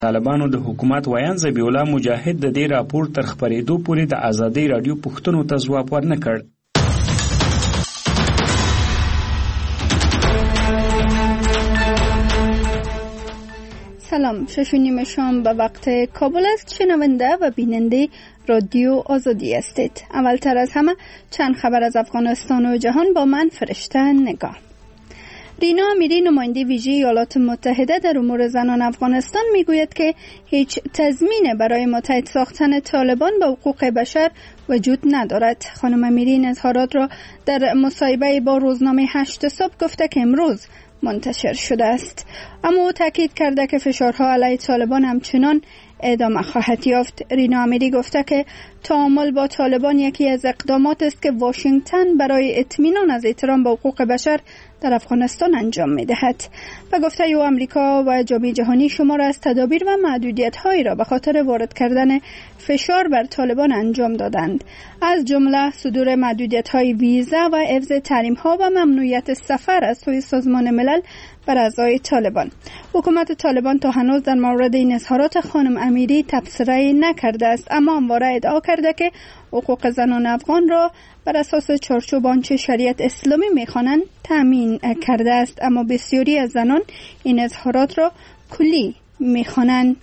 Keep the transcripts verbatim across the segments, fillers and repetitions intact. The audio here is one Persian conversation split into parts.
طالبانو د حکومت ویان ذبیح الله مجاهد د دې راپور تر خبرېدو پورې د آزادۍ رادیو پوښتنو ته ځواب ورنکړ. سلام، شش و نیم شام به وقت کابل است. شنونده و بیننده رادیو آزادی هستید. اولتر از همه چند خبر از افغانستان و جهان با من فرشته نگاه. رینا امیری نماینده ویژه ایالات متحده در امور زنان افغانستان میگوید که هیچ تضمین برای متحد ساختن طالبان با حقوق بشر وجود ندارد. خانم امیری این اظهارات را در مصاحبه با روزنامه هشت صبح گفته که امروز منتشر شده است. اما او تاکید کرده که فشارها علیه طالبان همچنان ادامه خواهد یافت. رینا امیری گفته که تعامل با طالبان یکی از اقدامات است که واشنگتن برای اطمینان از احترام به حقوق بشر در افغانستان انجام می‌دهد. و گفته او آمریکا و جامعه جهانی شمار از تدابیر و محدودیت‌هایی را به خاطر وارد کردن فشار بر طالبان انجام دادند، از جمله صدور محدودیت‌های ویزا و حفظ تحریم‌ها و ممنوعیت سفر از سوی سازمان ملل بر اعضای طالبان. حکومت طالبان تا هنوز در مورد این اظهارات خانم امیری تبصره نکرده است، اما همواره ادعا کرده که حقوق زنان افغان را بر اساس چارچوب آنچه شریعت اسلامی می‌خوانند تامین کرده است. اما بسیاری از زنان این اظهارات را کلی می‌خوانند.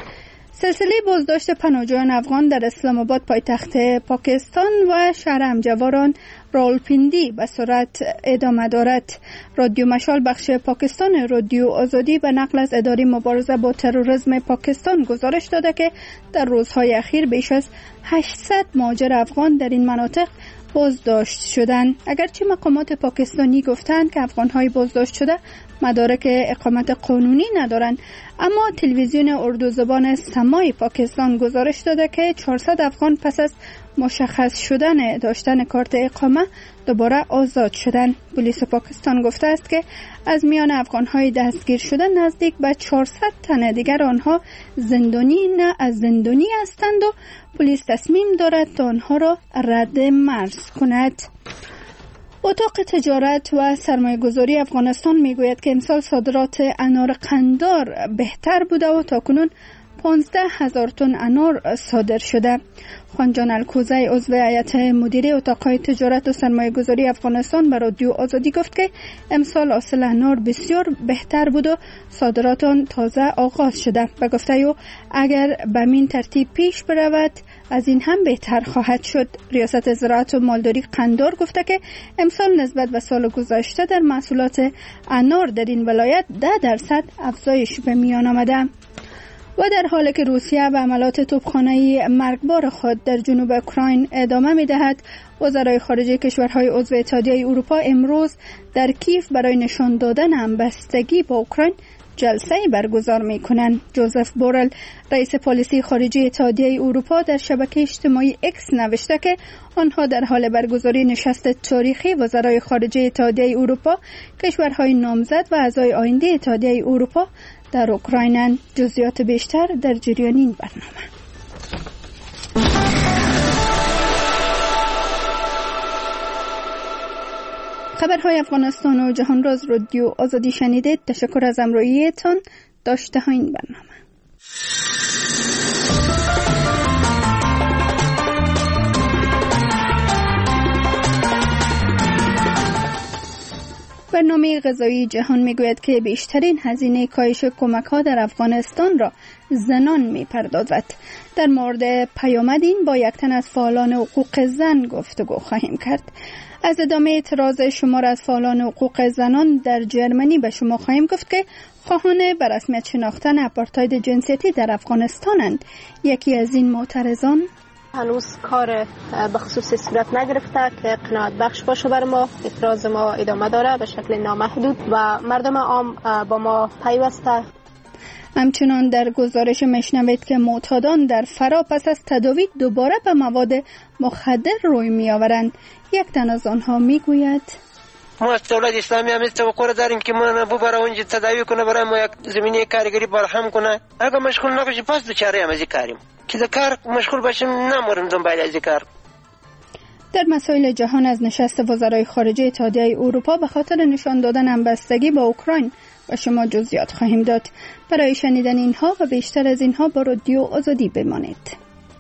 سلسله بازداشت پناهجویان افغان در اسلام آباد پایتخت پاکستان و شهر همجواران راولپیندی به سرعت ادامه دارد. رادیو مشال بخش پاکستان رادیو آزادی به نقل از اداره مبارزه با تروریسم پاکستان گزارش داده که در روزهای اخیر بیش از هشتصد مهاجر افغان در این مناطق بازداشت شدند. اگرچه مقامات پاکستانی گفتند که افغان‌های بازداشت شده مدارک اقامت قانونی ندارند، اما تلویزیون اردو زبان سمای پاکستان گزارش داده که چهارصد افغان پس از مشخص شدن داشتن کارت اقامه دوباره آزاد شدند. پلیس پاکستان گفته است که از میان افغان‌های دستگیر شده نزدیک به چهارصد تن دیگر آنها زندانی نه از زندانی هستند و پلیس تصمیم دارد تا آنها را رد مرز کند. اتاق تجارت و سرمایه‌گذاری افغانستان میگوید که امسال صادرات انار قندار بهتر بوده و تاکنون پانزده هزار تن انار صادر شده. خانجان الکوزی عضو هیئت مدیره اتاق‌های تجارت و سرمایه‌گذاری افغانستان به رادیو آزادی گفت که امسال حاصل انار بسیار بهتر بود و صادرات آن تازه آغاز شده. و گفته او اگر به این ترتیب پیش برود از این هم بهتر خواهد شد. ریاست زراعت و مالداری قندار گفته که امسال نسبت به سال گذشته در محصولات انار در این ولایت ده درصد افزایش به میان آمده. و در حالی که روسیه به عملات توپخانه‌ای مرگبار خود در جنوب اوکراین ادامه می‌دهد، وزرای خارجه کشورهای عضو اتحادیه اروپا امروز در کیف برای نشان دادن همبستگی با اوکراین جلسه‌ای برگزار می‌کنند. جوزف بورل رئیس پالیسی خارجی اتحادیه اروپا در شبکه اجتماعی اکس نوشته که آنها در حال برگزاری نشست تاریخی وزرای خارجه اتحادیه اروپا، کشورهای نامزد و اعضای آینده اتحادیه اروپا در اوکراین. جزئیات بیشتر در جریان این برنامه. خبرهای افغانستان و جهان را از رادیو آزادی شنیدید. تشکر از همراهیتان. داشته ها این برنامه. برنامه غذایی جهان میگوید که بیشترین هزینه کاهش کمک‌ها در افغانستان را زنان میپردازد. در مورد پیامد این با یک تن از فعالان حقوق زن گفتگو خواهیم کرد. از ادامه اعتراض شمار از فعالان حقوق زنان در جرمنی به شما خواهیم گفت که خواهان به رسمیت شناختن اپارتاید جنسیتی در افغانستانند. یکی از این معترضان هنوز کار به خصوص صورت نگرفته که قناعت بخش باشه بر ما. اعتراض ما ادامه داره به شکل نامحدود و مردم عام با ما پیوسته. همچنان در گزارش میشنوید که معتادان در فرا پس از تداوی دوباره به مواد مخدر روی می آورند. یک تن از آنها می گوید ما از دولت اسلامی هم توقع داریم که ما ببره اونجا تداوی کنه، برای ما یک زمینه کارگری فراهم کنه. اگه مشغول نباشیم پس دوچاره هم از کاریم که در کار مشغول باشیم، نموریم دنبال از کار. در مسائل جهان از نشست وزرای خارجه اتحادیه اروپا به خاطر نشان دادن همبستگی با اوکراین و شما جزئیات خواهیم داد. برای شنیدن اینها و بیشتر از اینها با رادیو آزادی بمانید.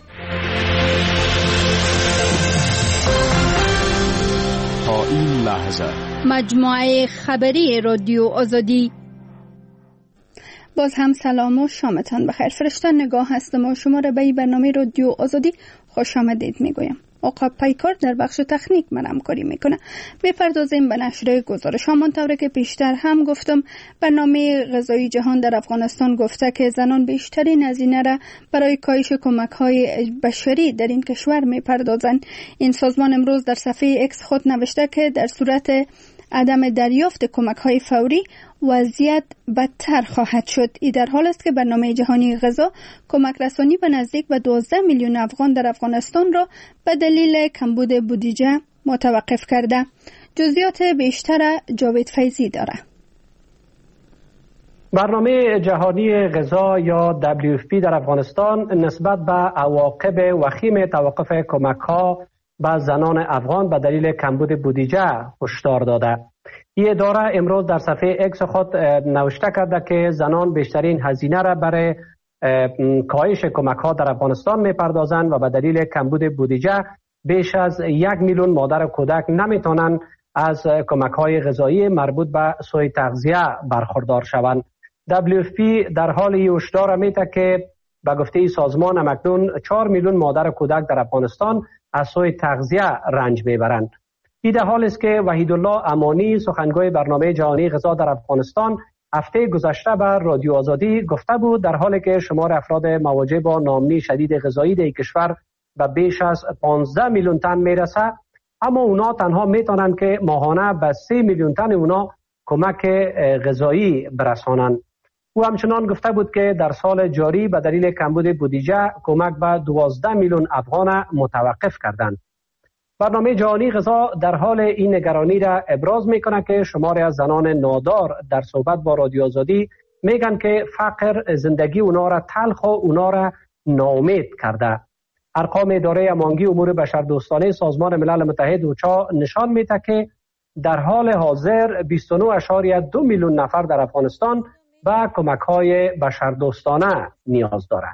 تا این لحظه مجموعه خبری رادیو آزادی. باز هم سلام و شامتان بخیر. فرشته نگاه هستم و شما را به برنامه رادیو آزادی خوش آمدید میگویم. آقا پیکار در بخش تکنیک من همکاری میکنه. بپردازیم به نشر گزارش ها. منطوره که پیشتر هم گفتم، برنامه غذایی جهان در افغانستان گفته که زنان بیشترین هزینه را برای کاهش کمک های بشری در این کشور میپردازند. این سازمان امروز در صفحه اکس خود نوشته که در صورت عدم دریافت کمک های فوری وضعیت بدتر خواهد شد. این در حال است که برنامه جهانی غذا کمک رسانی به نزدیک به دوازده میلیون افغان در افغانستان را به دلیل کمبود بودجه متوقف کرده. جزئیات بیشتر جاوید فیضی داره. برنامه جهانی غذا یا دبلیو اف پی در افغانستان نسبت به عواقب وخیم توقف کمک ها به زنان افغان به دلیل کمبود بودجه هشدار داده. این اداره امروز در صفحه اکس خود نوشته کرده که زنان بیشترین هزینه را برای کاهش کمک ها در افغانستان میپردازند و به دلیل کمبود بودجه بیش از یک میلیون مادر و کودک نمیتونند از کمک های غذایی مربوط به سوی تغذیه برخوردار شوند. دبلیو اف پی در حال این هشدار میده که به گفته سازمان همکنون چهار میلیون مادر و کودک در افغانستان از سوی تغذیه رنج میبرند. این در حال است که وحیدالله امانی سخنگوی برنامه جهانی غذا در افغانستان هفته گذشته بر رادیو آزادی گفته بود در حالی که شمار افراد مواجه با ناامنی شدید غذایی در کشور به بیش از پانزده میلیون تن میرسه، اما اونا تنها میتونن که ماهانه به سه میلیون تن اونا کمک غذایی برسانند. او همچنان گفته بود که در سال جاری به دلیل کمبود بودجه کمک به دوازده میلیون افغان متوقف کردند. برنامه جهانی غذا در حال این نگرانی را ابراز میکنه که شماری از زنان نادار در صحبت با رادیو آزادی میگن که فقر زندگی اونا را تلخ و اونا را ناامید کرده. ارقام اداره امانگی امور بشردوستانه سازمان ملل متحد اوچا نشان میده که در حال حاضر بیست و نه اشاریه دو میلیون نفر در افغانستان به کمک های بشردوستانه نیاز دارند.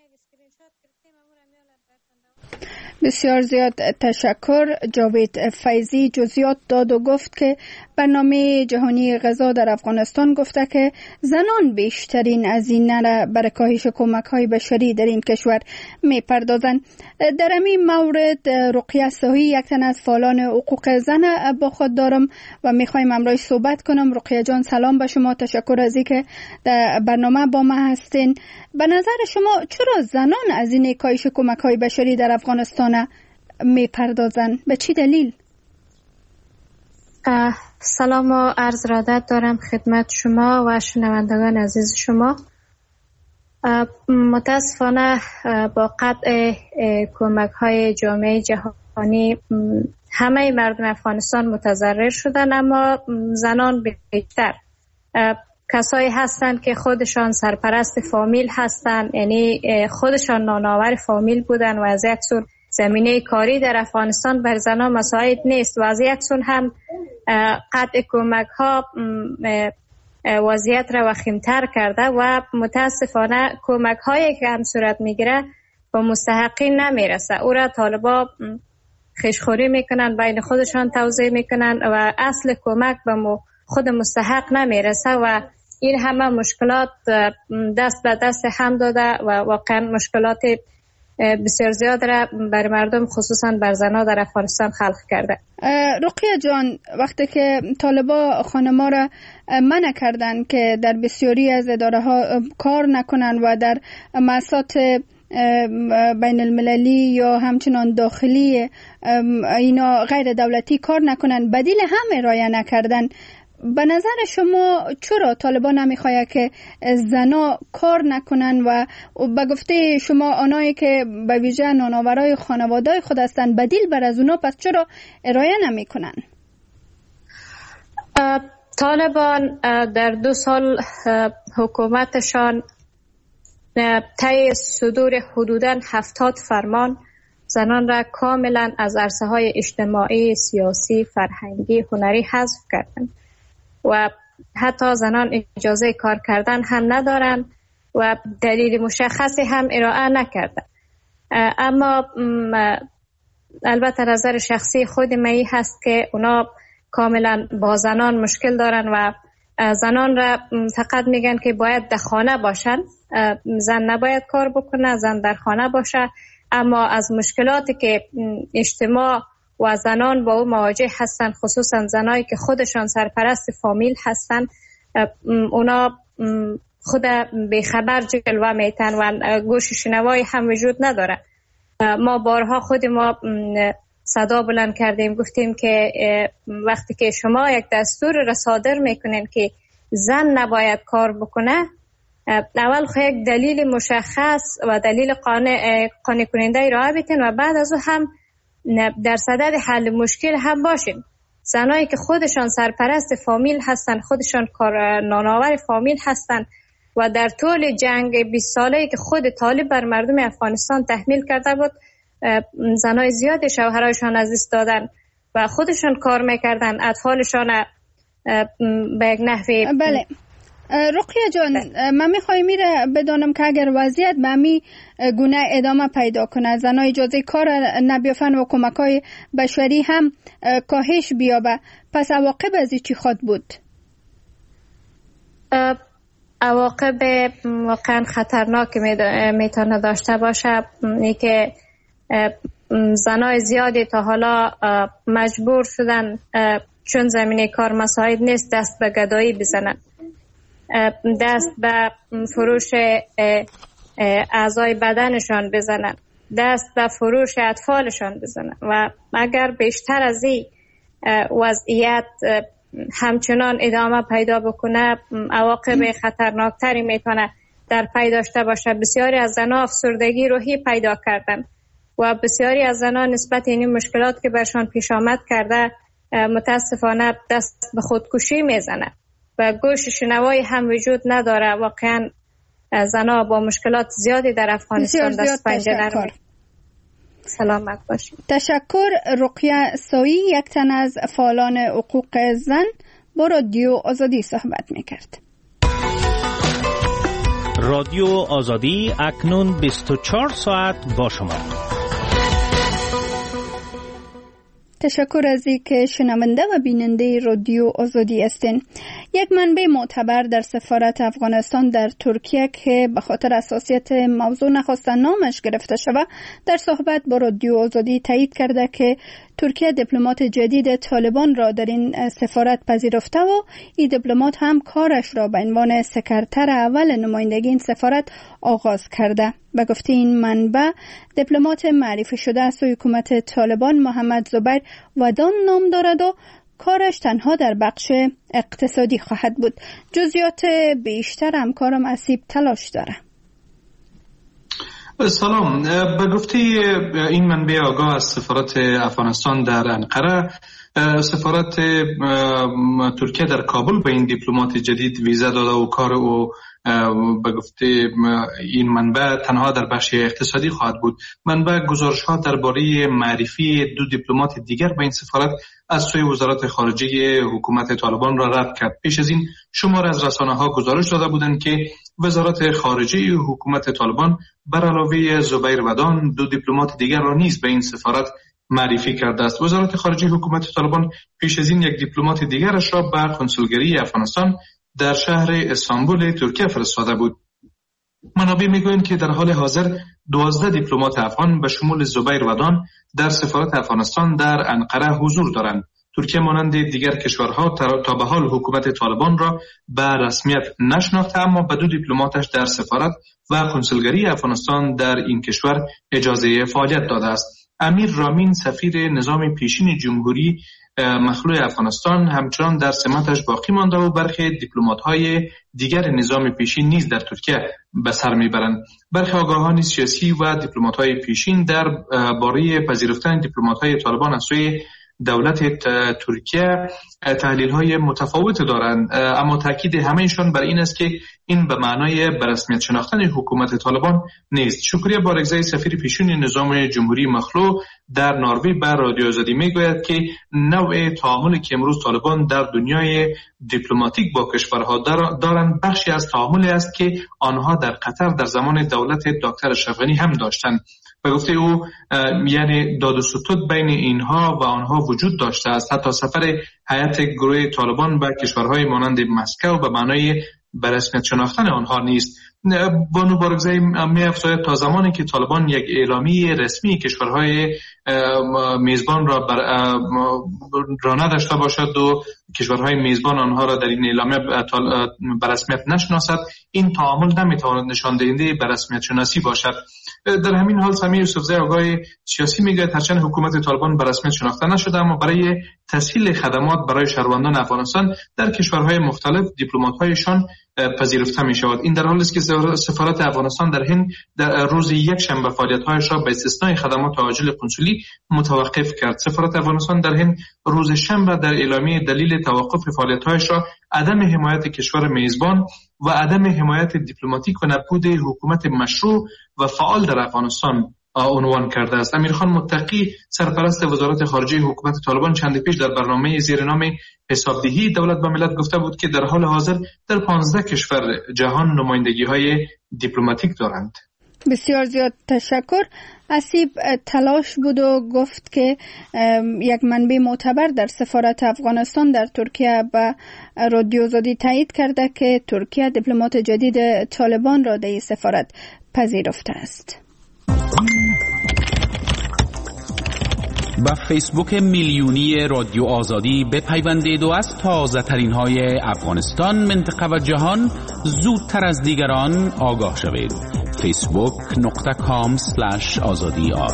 بسیار زیاد تشکر. جاوید فیضی جزئیات داد و گفت که برنامه جهانی غذا در افغانستان گفته که زنان بیشترین هزینه را برای کاهش کمک های بشری در این کشور میپردازند. در این مورد رقیه صحی یک تن از فعالان حقوق زن با خود دارم و میخوایم امروز صحبت کنم. رقیه جان سلام به شما، تشکر از اینکه در برنامه با ما هستین. به نظر شما چرا زنان از این کاهش کمک های بشری در افغانستان میپردازن؟ به چی دلیل؟ سلام و عرض ارادت دارم خدمت شما و شنوندگان عزیز شما. متاسفانه با قطع کمک های جامعه جهانی همه مردم افغانستان متضرر شدن، اما زنان بیشتر. کسایی هستند که خودشان سرپرست فامیل هستند، یعنی خودشان نانآور فامیل بودن و از یک سو زمینه کاری در افغانستان بر زنان مساعد نیست و از یک سو هم قطع کمک ها وضعیت را وخیمتر کرده و متاسفانه کمک هایی که هم صورت میگیره با مستحقین نمیرسه. او را طالبا خیشخوری میکنن، بین خودشان توزیع میکنن و اصل کمک به خود مستحق نمیرسه و این همه مشکلات دست به دست هم داده و واقعا مشکلات بسیار زیاد را بر مردم خصوصا بر زنها در افغانستان خلق کرده. رقیه جان، وقتی که طالبا خانما را منع کردن که در بسیاری از اداره ها کار نکنن و در مؤسسات بین المللی یا همچنان داخلی اینا غیر دولتی کار نکنن، بدیل هم ارائه نکردن، به نظر شما چرا طالبان نمیخواد که زنا کار نکنن و به گفته شما آنایی که به ویژه نانآورای خانواده‌های خود هستند بدیل بر از اونا پس چرا ارائه نمیکنن؟ طالبان در دو سال حکومتشان طی صدور حدوداً هفتاد فرمان زنان را کاملا از عرصه‌های اجتماعی، سیاسی، فرهنگی، هنری حذف کردند و حتی زنان اجازه کار کردن هم ندارن و دلیل مشخصی هم ارائه نکرده. اما البته نظر شخصی خود من هست که اونا کاملا با زنان مشکل دارن و زنان را فقط میگن که باید در خانه باشن، زن نباید کار بکنه، زن در خانه باشه. اما از مشکلاتی که اجتماع و زنان با او مواجه هستن، خصوصا زنایی که خودشان سرپرست فامیل هستن، اونا خود بیخبر جلوه میتن و گوش شنوایی هم وجود نداره. ما بارها خود ما صدا بلند کردیم، گفتیم که وقتی که شما یک دستور را صادر میکنین که زن نباید کار بکنه، اول خود یک دلیل مشخص و دلیل قانع قانع کننده ارائه بدین و بعد از او هم در صدد حل مشکل هم باشین. زنایی که خودشان سرپرست فامیل هستن، خودشان کار نانآور فامیل هستن و در طول جنگ بیست ساله‌ای که خود طالب بر مردم افغانستان تحمیل کرده بود، زنای زیادی شوهرایشان از دست دادن و خودشان کار میکردن، اطفالشان به یک نحوی. بله رقیه جان، من میخوایم میره بدانم که اگر وضعیت به همی گونه ادامه پیدا کنه، زنای اجازه کار نبیافن و کمکای بشری هم کاهش بیابه، پس عواقب از چی خواهد بود؟ عواقب واقعا خطرناک میتونه داشته باشه. ای که زنای زیادی تا حالا مجبور شدن چون زمینه کار مساعد نیست دست به گدایی بزنن، دست به فروش اعضای بدنشان بزنن، دست به فروش اطفالشان بزنن و اگر بیشتر از این وضعیت همچنان ادامه پیدا بکنه، عواقب خطرناکتری میتونه در پی داشته باشه. بسیاری از زنان افسردگی روحی پیدا کردن و بسیاری از زنان نسبت این مشکلات که برشان پیش آمد کرده متاسفانه دست به خودکشی میزنه و گوش شنوایی هم وجود نداره. واقعا زنان با مشکلات زیادی در افغانستان دست پنجه نرمی. سلامت باشید. تشکر. رقیه سایی، یک تن از فعالان حقوق زن، با رادیو آزادی صحبت میکرد. رادیو آزادی اکنون بیست و چهار ساعت با شما. تشکر از اینکه شنونده و بیننده رادیو آزادی هستین. یک منبع معتبر در سفارت افغانستان در ترکیه که به خاطر حساسیت موضوع نخواستن نامش گرفته شود، در صحبت با رادیو آزادی تایید کرده که ترکیه دیپلمات جدید طالبان را در این سفارت پذیرفته و این دیپلمات هم کارش را به عنوان سکرتر اول نمایندگی این سفارت آغاز کرده. به گفته این منبع، دیپلمات معرفی شده از حکومت طالبان محمد زبیر ودان نام دارد و کارش تنها در بخش اقتصادی خواهد بود. جزئیات بیشتر همکارم اسیب تلاش داره. سلام. به گفته این منبع آگاه از سفارت افغانستان در انقره، سفارت ترکیه در کابل به این دیپلمات جدید ویزا داده و کار او به گفته این منبع تنها در بخش اقتصادی خواهد بود. منبع گزارش ها درباره معرفی دو دیپلمات دیگر به این سفارت از سوی وزارت خارجه حکومت طالبان را رد کرد. پیش از این شمار از رسانه ها گزارش داده بودند که وزارت خارجه حکومت طالبان بر علاوه زبیر ودان دو دیپلمات دیگر را نیز به این سفارت معرفی کرده است. وزارت خارجه حکومت طالبان پیش از این یک دیپلمات دیگرش را به کنسولگری افغانستان در شهر استانبول ترکیه فرستاده بود. منابع میگویند که در حال حاضر دوازده دیپلمات افغان به شمول زبیر ودان در سفارت افغانستان در انقره حضور دارند. ترکیه مانند دیگر کشورها تا به حال حکومت طالبان را به رسمیت نشناخته، اما به دو دیپلماتش در سفارت و کنسولگری افغانستان در این کشور اجازه فعالیت داده است. امیر رامین سفیر نظام پیشین جمهوری مخلوع افغانستان همچنان در سمتش باقی مانده و برخی دیپلمات‌های دیگر نظام پیشین نیز در ترکیه به سر میبرند. برخی آگاهان سیاسی و دیپلمات‌های پیشین در باره پذیرفتن دیپلمات‌های طالبان از سوی دولت ترکیه تحلیل های متفاوت دارند، اما تاکید همهشان بر این است که این به معنای به رسمیت شناختن حکومت طالبان نیست. شکریه بارگزای سفیر پیشون نظام جمهوری مخلوع در نروژ بر رادیو آزادی میگوید که نوع تعاملی که امروز طالبان در دنیای دیپلماتیک با کشورها دارند بخشی از تعاملی است که آنها در قطر در زمان دولت دکتر اشرف غنی هم داشتند. به گفته او یعنی داد و ستود بین اینها و آنها وجود داشته است. حتی سفر هیئت گروه طالبان به کشورهای مانند مسکو به معنای به رسمیت شناختن آنها نیست. بانو بارگزایی می افزاید تا زمانی که طالبان یک اعلامیه رسمی کشورهای میزبان را بر را نداشته باشد و کشورهای میزبان آنها را در این اعلامیه به رسمیت نشناسد، این تعامل نمیتواند نشان دهنده به رسمیت شناسی باشد. در همین حال سمیع یوسفزی آگاه سیاسی میگه هرچند حکومت طالبان به رسمیت شناخته نشده اما برای تسهیل خدمات برای شهروندان افغانستان در کشورهای مختلف دیپلمات‌هایشان پذیرفته می شود. این در حالی است که سفارت افغانستان در هند در روز یک شنبه فعالیت‌هایش را به استثنای خدمات عاجل کنسولی متوقف کرد. سفارت افغانستان در هند روز شنبه در اعلامیه دلیل توقف فعالیت‌هایش را عدم حمایت کشور میزبان و عدم حمایت دیپلماتیک و نبود حکومت مشروع و فعال در افغانستان عنوان کرده است. امیرخان متقی سرپرست وزارت خارجه حکومت طالبان چند پیش در برنامه زیر نام حسابدهی دولت به ملت گفته بود که در حال حاضر در پانزده کشور جهان نمایندگی‌های دیپلماتیک دارند. بسیار زیاد تشکر. اسیب تلاش بود و گفت که یک منبع معتبر در سفارت افغانستان در ترکیه به رادیو آزادی تایید کرده که ترکیه دیپلمات جدید طالبان را در سفارت پذیرفته است. با فیسبوک میلیونی رادیو آزادی بپیوندید و از تازه ترین های افغانستان، منطقه و جهان زودتر از دیگران آگاه شوید. فیسبوک نقطه کام سلش آزادی آر.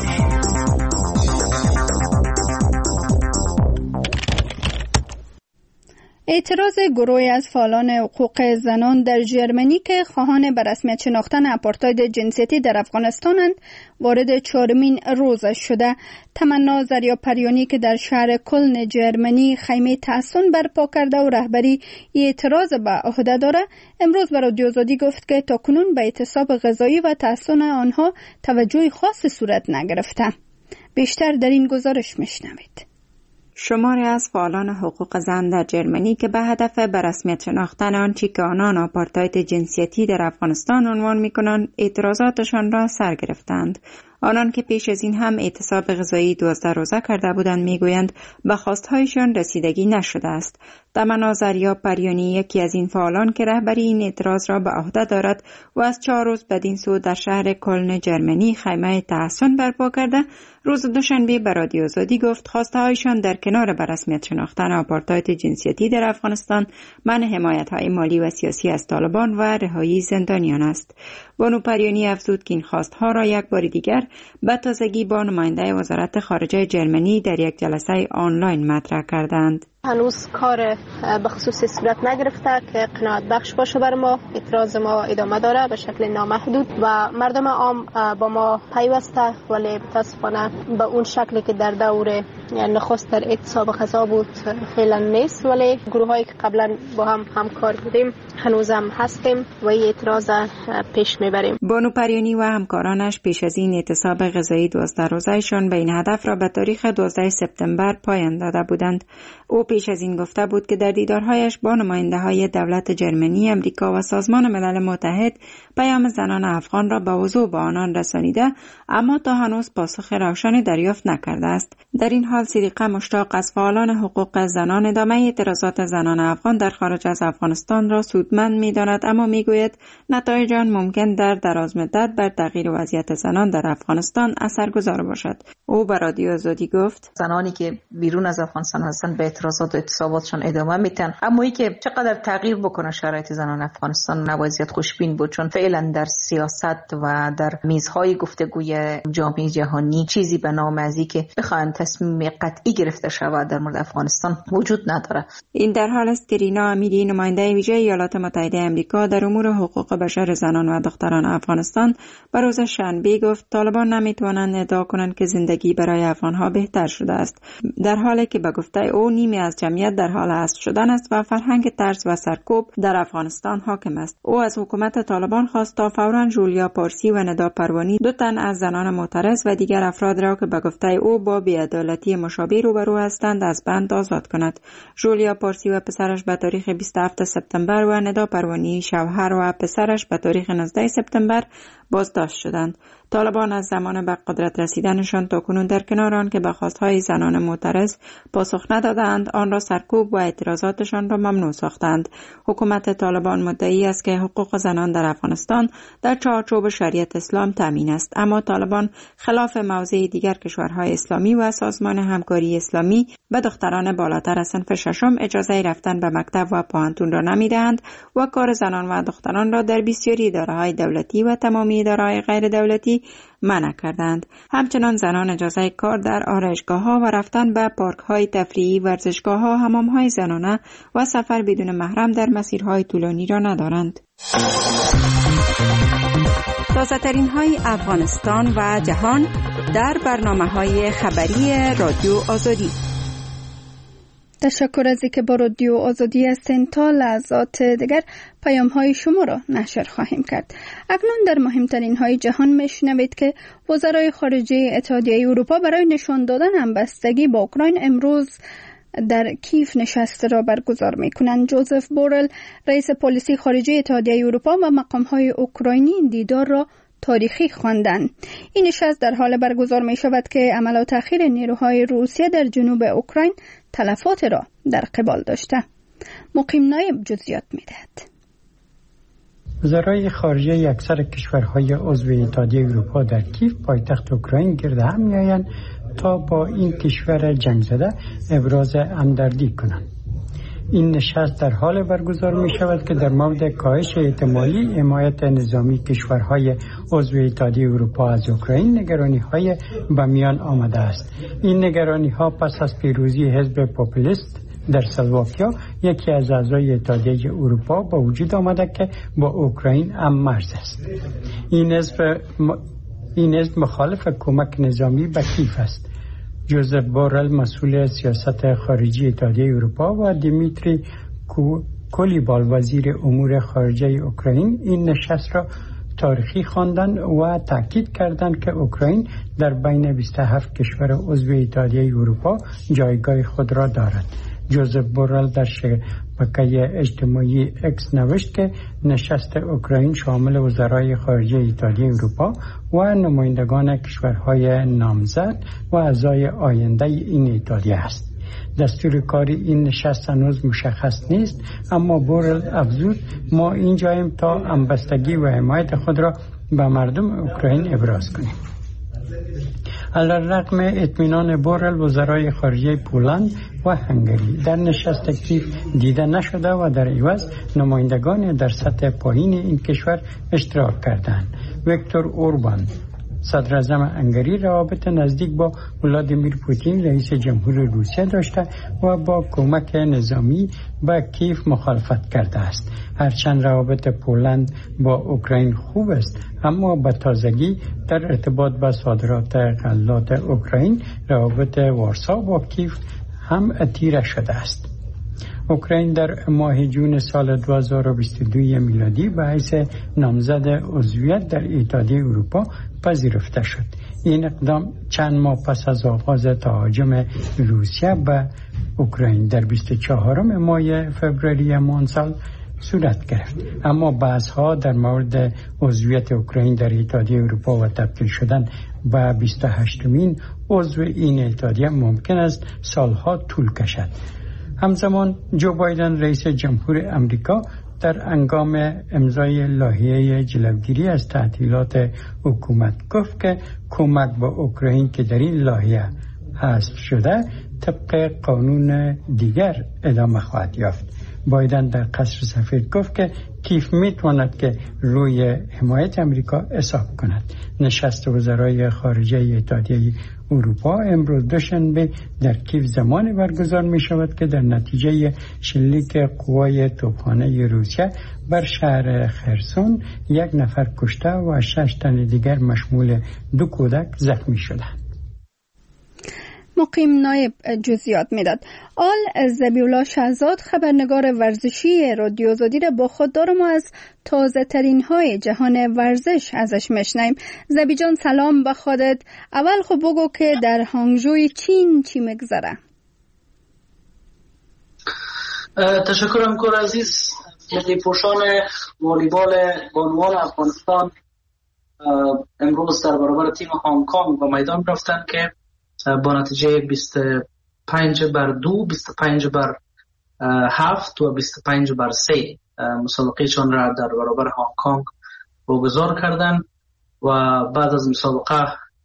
اعتراض گروهی از فعالان حقوق زنان در ژرمنی که خواهان به رسمیت شناختن آپارتاید جنسیتی در افغانستانند وارد چهارمین روزش شده. تمنا زریاپریانی که در شهر کلن ژرمنی خیمه تحصن برپا کرده و رهبری اعتراض به عهده داره، امروز به رادیو آزادی گفت که تاکنون به اعتصاب غذایی و تحصن آنها توجه خاصی صورت نگرفته. بیشتر در این گزارش میشنوید. شماری از فعالان حقوق زن در ژرمنی که به هدف به رسمیت شناختن آنچه که آنان آپارتاید جنسیتی در افغانستان عنوان می‌کنند اعتراضاتشان را سر گرفتند. آنان که پیش از این هم اعتصاب غذایی دوازده روزه کرده بودند میگویند به خواستهایشان رسیدگی نشده است. تمنا زریاپریانی یکی از این فعالان که رهبری این اعتراض را به عهده دارد و از چهار روز بدین سو در شهر کلن ژرمنی خیمه تحصن برپا کرده، روز دوشنبه به رادیو آزادی گفت خواستهایشان در کنار به رسمیت شناختن آپارتاید جنسیتی در افغانستان، منع حمایت‌های مالی و سیاسی از طالبان و رهایی زندانیان است. بانو پریانی افزود که این خواستها را یک بار دیگر به تازگی با نماینده وزارت خارجه ژرمنی در یک جلسه آنلاین مطرح کردند. هنوز کار به خصوص صورت نگرفته که قناعت بخش باشه بر ما. اعتراض ما ادامه داره به شکل نامحدود و مردم عام با ما پیوسته، ولی متاسفانه به اون شکلی که در دور نخست در اعتصاب غذا بود فعلا نیست، ولی گروه هایی که قبلا با هم همکار بودیم هنوز هم هستیم و این اعتراض پیش میبریم. بانو پریانی و همکارانش پیش از این اعتصاب غذایی دوازده روزه‌شان به این هدف را به تاریخ دوازده سپتامبر پایان داده بودند. او پیش از این گفته بود که در دیدارهایش با نماینده های دولت ژرمنی، امریکا و سازمان ملل متحد پیام زنان افغان را به وضوح به آنان رسانیده، اما تا هنوز پاسخ روشنی دریافت نکرده است. در این حال صدیقه مشتاق از فعالان حقوق زنان ادامه اعتراضات زنان افغان در خارج از افغانستان را سودمند می‌داند، اما میگوید نتایج آن ممکن در دراز مدت بر تغییر وضعیت زنان در افغانستان اثرگذار باشد. او به رادیو آزادی گفت زنانی که بیرون از افغانستان هستند به اعتراضات اقتصاد و اعتصاباتشان ادامه میتن. اما ای که چقدر تغییر بکنه شرایط زنان افغانستان نوازیت خوشبین بود، چون فعلا در سیاست و در میزهای گفتگوی جامعه جهانی چیزی به نام ازی که بخواهند تصمیم قطعی گرفته شود در مورد افغانستان وجود نداره. این در حال است که رینا امیری نماینده ویژه ایالات متحده آمریکا در امور حقوق بشر زنان و دختران افغانستان به روز شنبه گفت طالبان نمیتوانند ادعا کنند که زندگی برای افغانها بهتر شده است، در حالی که به گفته او نیمی از جمعیت در حال حذف شدن است و فرهنگ ترس و سرکوب در افغانستان حاکم است. او از حکومت طالبان خواست تا فوراً جولیا پارسی و ندا پروانی، دو تن از زنان معترض و دیگر افراد را که به گفته او با بی‌عدالتی مشابه روبرو هستند از بند آزاد کند. جولیا پارسی و پسرش به تاریخ بیست و هفتم سپتامبر و ندا پروانی شوهر و پسرش به تاریخ نوزدهم سپتامبر بازداشت شدند. طالبان از زمان به قدرت رسیدنشان تاکنون در کنار آن که به خواستهای زنان معترض پاسخ ندادند، آن را سرکوب و اعتراضاتشان را ممنوع ساختند. حکومت طالبان مدعی است که حقوق زنان در افغانستان در چارچوب شریعت اسلام تامین است، اما طالبان خلاف موضع دیگر کشورهای اسلامی و سازمان همکاری اسلامی به دختران بالاتر از صنف ششم اجازه رفتن به مکتب و پوهنتون را نمیدهند و کار زنان و دختران را در بسیاری اداره‌های دولتی و تمامی اداره‌های غیر دولتی منع کردند. همچنان زنان اجازه کار در آرایشگاه‌ها و رفتن به پارک‌های تفریحی، ورزشگاه‌ها، حمام‌های زنانه و سفر بدون محرم در مسیرهای طولانی را ندارند. تازه‌ترین های افغانستان و جهان در برنامه‌های خبری رادیو آزادی. تشکر از اینکه با رادیو آزادی هستین. تا لحظات دیگر پیام های شما را نشر خواهیم کرد. اکنون در مهمترین های جهان میشنوید که وزرای خارجه اتحادیه اروپا برای نشان دادن همبستگی با اوکراین امروز در کیف نشست را برگزار میکنند. جوزف بورل رئیس پلیسی خارجه اتحادیه اروپا و مقام های اوکراینی این دیدار را تاریخی خواندند. این نشست در حال برگزار می شود که عملیات اخیر نیروهای روسیه در جنوب اوکراین تلفات را در قبال داشته. مقیم نایب جزئیات می دهد. وزرای خارجه اکثر کشورهای عضو اتحادیه اروپا در کیف پایتخت اوکراین گرد هم می آیند تا با این کشور جنگ زده ابراز همدردی کنند. این نشست در حال برگزار می شود که در مورد کاهش احتمالی حمایت نظامی کشورهای عضو اتحادیه اروپا از اوکراین نگرانی های به میان آمده است. این نگرانی ها پس از پیروزی حزب پاپولیست در سلواکیا، یکی از اعضای اتحادیه اروپا، با وجود آمده که با اوکراین هم مرز است. این حزب م... این حزب مخالف کمک نظامی به کیف است. جوزف بورل مسئول سیاست خارجی اتحادیه اروپا و دیمیتری کولیبال وزیر امور خارجه اوکراین این نشست را تاریخی خواندند و تاکید کردند که اوکراین در بین بیست و هفت کشور عضو اتحادیه اروپا جایگاه خود را دارد. جوزف بورل در شبکه اجتماعی اکس نوشت که نشست اوکراین شامل وزرای خارجه اتحادیه اروپا و نمایندگان کشورهای نامزد و اعضای آینده این اتحادیه است. دستور کاری این نشست هنوز مشخص نیست، اما بورل افزود ما اینجاییم تا همبستگی و حمایت خود را به مردم اوکراین ابراز کنیم. علیرغم اطمینان بورل، وزرای خارجه پولند و هنگری در نشست کیف دیده نشده و در عوض نمایندگان در سطح پایین این کشور اشتراک کردند. ویکتور اوربان صدر اعظم هنگری روابط نزدیک با ولادیمیر پوتین رئیس جمهور روسیه داشته و با کمک نظامی به کیف مخالفت کرده است. هرچند روابط پولند با اوکراین خوب است، اما به تازگی در ارتباط با صادرات غلات اوکراین روابط وارسا با کیف هم تیره شده است. اوکراین در ماه جون سال دو هزار و بیست و دو میلادی به حیث نامزد عضویت در اتحادیه اروپا پذیرفته شد. این اقدام چند ماه پس از آغاز تهاجم روسیه به اوکراین در بیست و چهارم ماه فوریه همان سال صورت گرفت. اما بحث‌ها در مورد عضویت اوکراین در اتحادیه اروپا و تبدیل شدن به بیست و هشتمین عضو این اتحادیه ممکن است سالها طول کشد. همزمان جو بایدن رئیس جمهور امریکا در هنگام امضای لایحه جلوگیری از تعطیلات حکومت گفت که کمک به اوکراین که در این لایحه حذف شده طبق قانون دیگر ادامه خواهد یافت. بایدن در قصر سفید گفت که کیف میتواند که روی حمایت امریکا حساب کند. نشست وزرای خارجه اتحادیه اروپا امروز دوشنبه در کیف زمانی برگزار می شود که در نتیجه شلیک قوای توپخانه روسیه بر شهر خرسون یک نفر کشته و شش تن دیگر مشمول دو کودک زخمی شدند. مقیم نایب جزئیات میداد. آل زبیولا شهزاد خبرنگار ورزشی رادیو آزادی را با خود دارم و از تازه ترین های جهان ورزش ازش میشنیم. زبی جان سلام به خودت. اول خب بگو که در هانگژوی چین چی میگذره؟ تشکرم کور عزیز. ملی پوشان والیبال بانوان افغانستان امروز در برابر تیم هنگ کنگ به میدان رفتن که با نتیجه بیست و پنج بر دو، بیست و پنج بر هفت و بیست و پنج بر سه مسابقه چون را در برابر هنگ کنگ برگزار کردن و بعد از مسابقه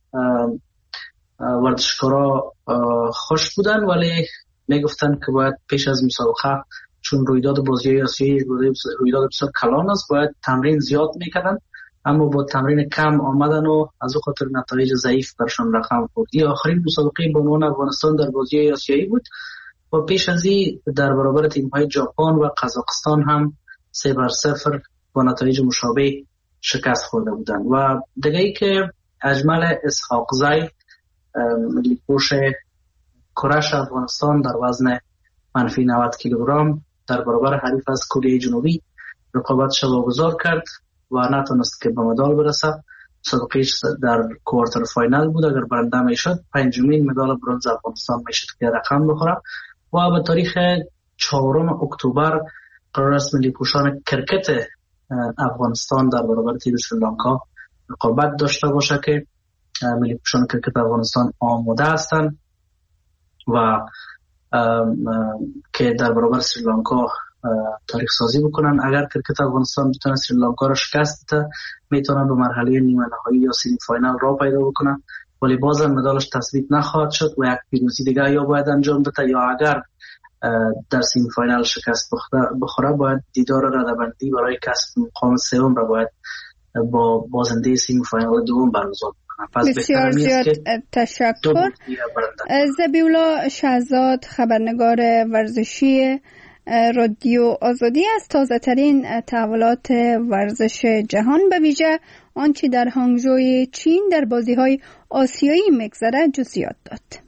ورزشکارا خوش بودن، ولی میگفتن که باید پیش از مسابقه چون رویداد بازی آسیایی رویداد بسیار کلان است باید تمرین زیاد میکردن، اما با تمرین کم آمدن و از او خاطر نتایج ضعیف برشان رقم خورد. این آخرین مسابقه بانوان افغانستان در بازی آسیایی بود و پیش از این در برابر تیم‌های ژاپن و قزاقستان هم سه بر صفر با نتایج مشابه شکست خورده بودند. و دیگه ای که اجمل اسحاقزی ملی پوش کرش افغانستان در وزن منفی نود کیلوگرم در برابر حریف از کره جنوبی رقابتش واگذار کرد و نتونست که به مدال برسه. مسابقه در کوارتر فاینال بود، اگر برنده میشد پنجمین مدال برنز افغانستان میشد که رقم بخوره. و به تاریخ چهارم اکتبر قرار است ملی پوشان کرکت افغانستان در برابر تیم سریلانکا رقابت داشته باشه که ملی پوشان کرکت افغانستان آماده هستند و ام ام که در برابر سریلانکا تاریخ سازی بکنن. اگر کرکت افغانستان بتونه سریلانکا را شکست بده میتونن به مرحله نیمه نهایی یا سمی فاینال را پیدا بکنن، ولی بازم مدالش تثبیت نخواهد شد و یک پیروزی دیگه یا باید انجام بده یا اگر در سمی فاینال شکست بخوره باید دیدار رده‌بندی برای کسب مقام سوم را باید با بازنده سمی فاینال دوم برگزار بکنن. بسیار زیاد تشکر. زبیولا شهزاد خبرنگار ورزشی رادیو آزادی از تازه ترین تحولات ورزش جهان به ویژه آنچه در هانگژوی چین در بازی های آسیایی مگذره جزئیات داد.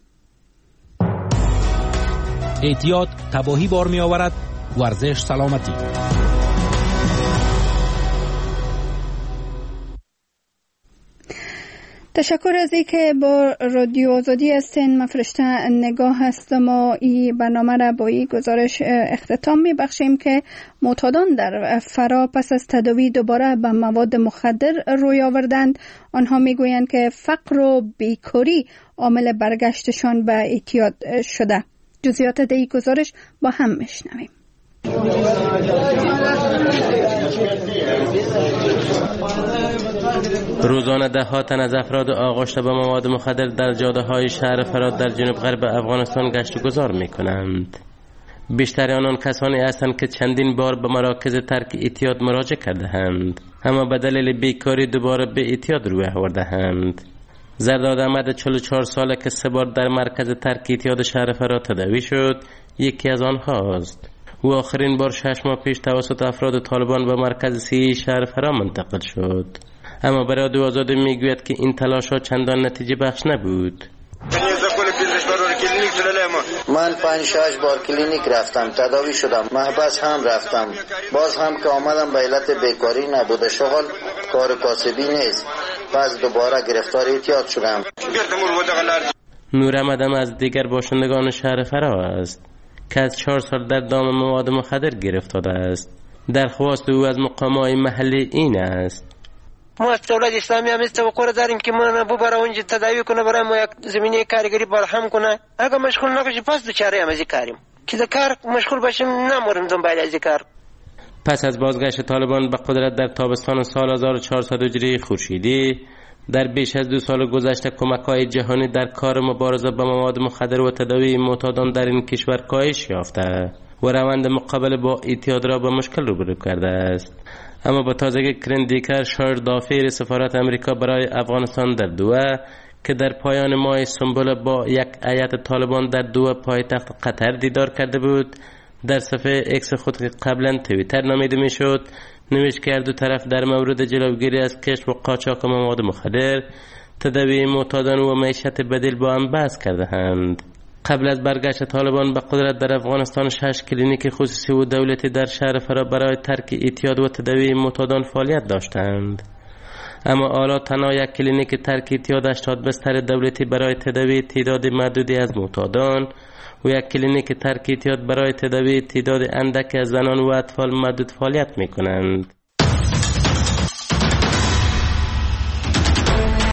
اعتیاد تباهی بار می آورد، ورزش سلامتی. تشکر از اینکه با رادیو آزادی هستین. من فرشته نگاه هستم و این برنامه را با این گزارش اختتام میبخشیم که معتادان در فرا پس از تداوی دوباره به مواد مخدر روی آوردند. آنها میگویند که فقر و بیکاری عامل برگشتشان به اعتیاد شده. جزئیات این گزارش با هم میشنویم. روزانه ده ها تن از افراد آغشته به مواد مخدر در جاده های شهر فرات در جنوب غرب افغانستان گشت و گذار می کنند. بیشتر آنان کسانی هستند که چندین بار به مراکز ترک اعتیاد مراجعه کرده اند، اما به دلیل بیکاری دوباره به اعتیاد روی آورده اند. زرداد احمد چهل و چهار ساله که سه بار در مرکز ترک اعتیاد شهر فرات تداوی شد یکی از آنهاست. او آخرین بار شش ماه پیش توسط افراد طالبان به مرکز سی شهر فرا منتقل شد، اما برای رادیو آزادی میگوید که این تلاش ها چندان نتیجه بخش نبود. من پنج شش بار کلینیک رفتم، تداوی شدم، محبس هم رفتم، باز هم که آمدم به علت بیکاری نبوده، شغل کار کاسبی نیست، پس دوباره گرفتار اعتیاد شدم. نور احمد هم از دیگر باشندگان شهر فرا است که از چهار سال در دام مواد مخدر گرفتار است. درخواست او از مقامات محلی این است: ما از دولت اسلامی هم توقع داریم که ما ببره اونجا تداوی کنه، برای ما یک زمینه کارگری فراهم کنه. اگه مشغول نباشیم پس دوچاره هم از کاریم که در کار مشغول باشیم نموریم دنبال از کار. پس از بازگشت طالبان به قدرت در تابستان سال هزار و چهارصد هجری خورشیدی در بیش از دو سال گذشته کمک‌های جهانی در کار مبارزه با مواد مخدر و تداوی معتادان در این کشور کاهش یافته و روند مقابله با اعتیاد را به مشکل روبرو کرده است. اما با تازگی کرین دیکر شایر دافیر سفارت امریکا برای افغانستان در دوحه که در پایان ماه سنبل با یک هیئت طالبان در دوحه پایتخت قطر دیدار کرده بود، در صفحه اکس خود که قبلا توییتر نامیده میشد نوشت که هر دو طرف در مورد جلوگیری از کشف و قاچاق مواد مخدر، تداوی معتادان و معیشت بدیل با هم بحث کرده اند. قبل از برگشت طالبان به قدرت در افغانستان شش کلینیک خصوصی و دولتی در شهر فرا برای ترک اعتیاد و تداوی معتادان فعالیت داشتند. اما حالا تنها یک کلینیک ترک اعتیاد هشتاد بستر دولتی برای تداوی تعداد محدودی از معتادان و یک کلینیک ترک اعتیاد برای تداوی تعداد اندک از زنان و اطفال محدود فعالیت می کنند.